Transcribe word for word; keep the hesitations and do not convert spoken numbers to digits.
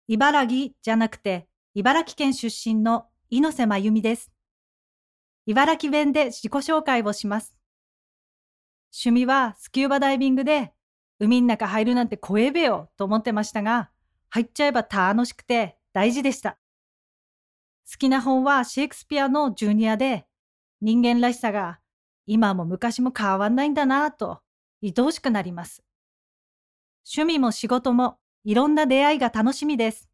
茨城じゃなくて、茨城県出身の猪瀬真由美です。茨城弁で自己紹介をします。趣味はスキューバダイビングで、海の中入るなんて怖えべよと思ってましたが、入っちゃえば楽しくて大事でした。好きな本はシェイクスピアのジュニアで、人間らしさが今も昔も変わんないんだなぁと愛おしくなります。趣味も仕事もいろんな出会いが楽しみです。